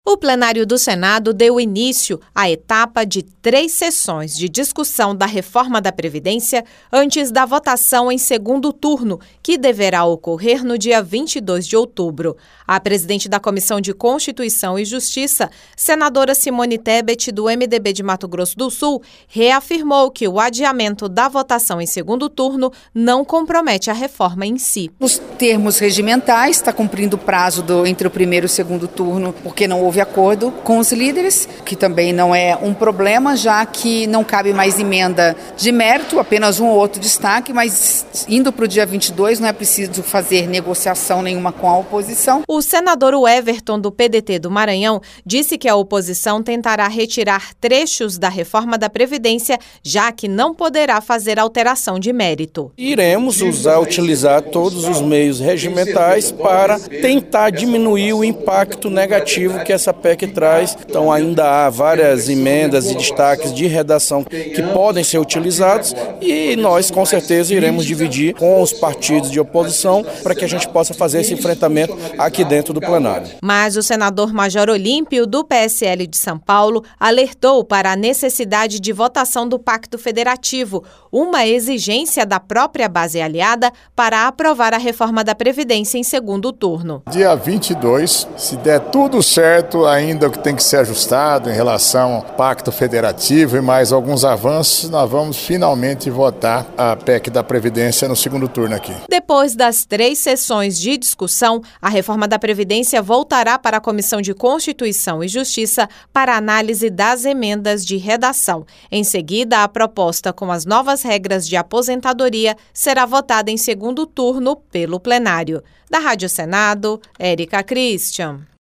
O plenário do Senado deu início à etapa de 3 sessões de discussão da reforma da Previdência antes da votação em segundo turno, que deverá ocorrer no dia 22 de outubro. A presidente da Comissão de Constituição e Justiça, senadora Simone Tebet, do MDB de Mato Grosso do Sul, reafirmou que o adiamento da votação em segundo turno não compromete a reforma em si. Nos termos regimentais, está cumprindo o prazo entre o primeiro e o segundo turno, porque não houve acordo com os líderes, que também não é um problema, já que não cabe mais emenda de mérito, apenas um ou outro destaque, mas indo para o dia 22 não é preciso fazer negociação nenhuma com a oposição. O senador Everton, do PDT do Maranhão, disse que a oposição tentará retirar trechos da reforma da Previdência, já que não poderá fazer alteração de mérito. Iremos utilizar todos os meios regimentais para tentar diminuir o impacto negativo que essa PEC traz. Então ainda há várias emendas e destaques de redação que podem ser utilizados e nós com certeza iremos dividir com os partidos de oposição para que a gente possa fazer esse enfrentamento aqui dentro do plenário. Mas o senador Major Olímpio, do PSL de São Paulo, alertou para a necessidade de votação do Pacto Federativo, uma exigência da própria base aliada para aprovar a reforma da Previdência em segundo turno. Dia 22, se der tudo certo, ainda o que tem que ser ajustado em relação ao Pacto Federativo e mais alguns avanços, nós vamos finalmente votar a PEC da Previdência no segundo turno aqui. Depois das 3 sessões de discussão, a reforma da Previdência voltará para a Comissão de Constituição e Justiça para análise das emendas de redação. Em seguida, a proposta com as novas regras de aposentadoria será votada em segundo turno pelo plenário. Da Rádio Senado, Érica Christian.